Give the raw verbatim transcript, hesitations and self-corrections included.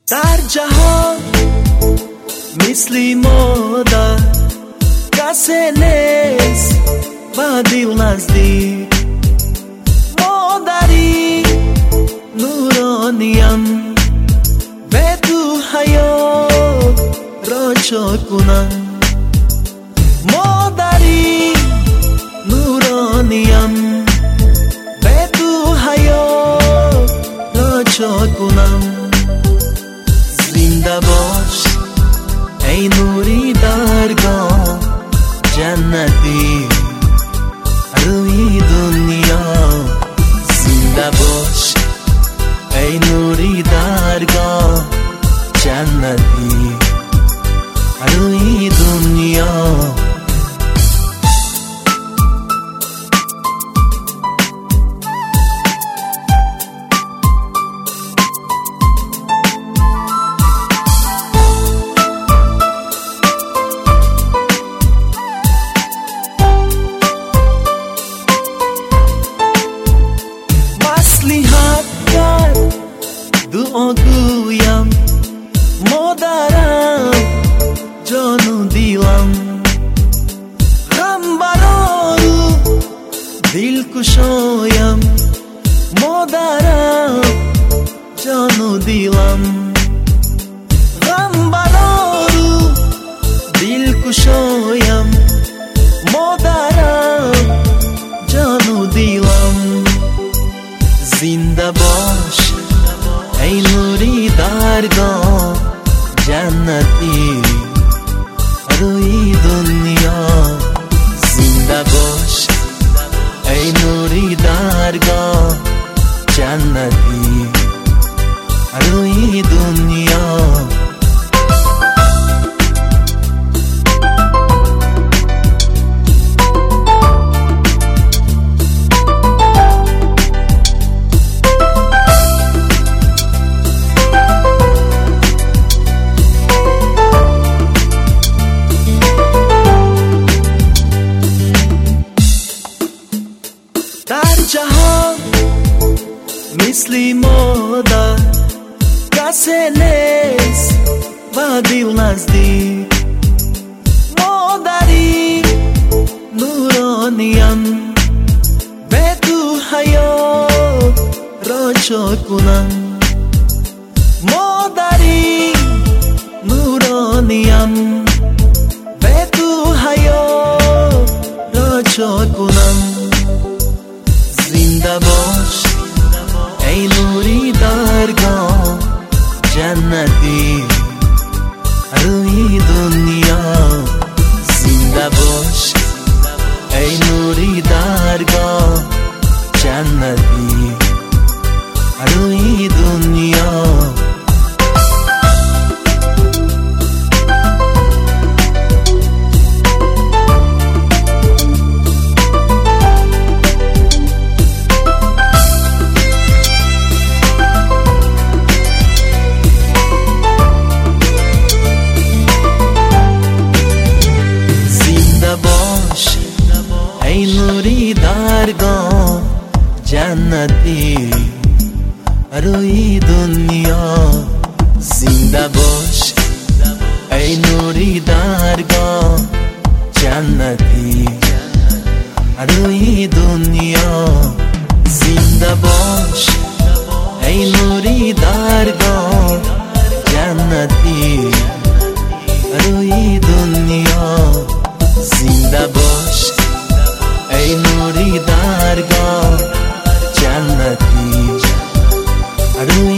در جهان مثل مادر کسی نیست با دل نزدیک. مادری نورانیم به تو حیات را چاک کنم. مادری نورانیم به تو حیات را چاک کنم. زنده باش ای نوری درگاه جنتی روی دنیا. زنده باش ای نوری درگاه جنتی روی دنیا. دعا گویم مادرم جان و دیلم، غم برارو دل کشایم. مادرم جان و دیلم، غم برارو دل کشایم. مادرم جان و دیلم. زنده باش ای نوری درگاه جنتی روی دنیا. زنده باش ای نوری درگاه جنتی روی دنیا. در جهان مثل مادر کسی نیست با دل نزدیک. مادری نورانیم به تو حیات را چاک کنم. مادری نورانیم به تو حیات را چاک کنم. زنده باش ای نوری درگاه جنتی روی دنیا. زنده باش ای نوری درگاه جنتی روی دنیا. ای نوری درگاه جنتی روی دنیا. زنده باش ای نوری درگاه جنتی روی دنیا. زنده باش ای نوری درگاه جنتی روی دنیا. زنده باش ای نوری درگاه جنتی روی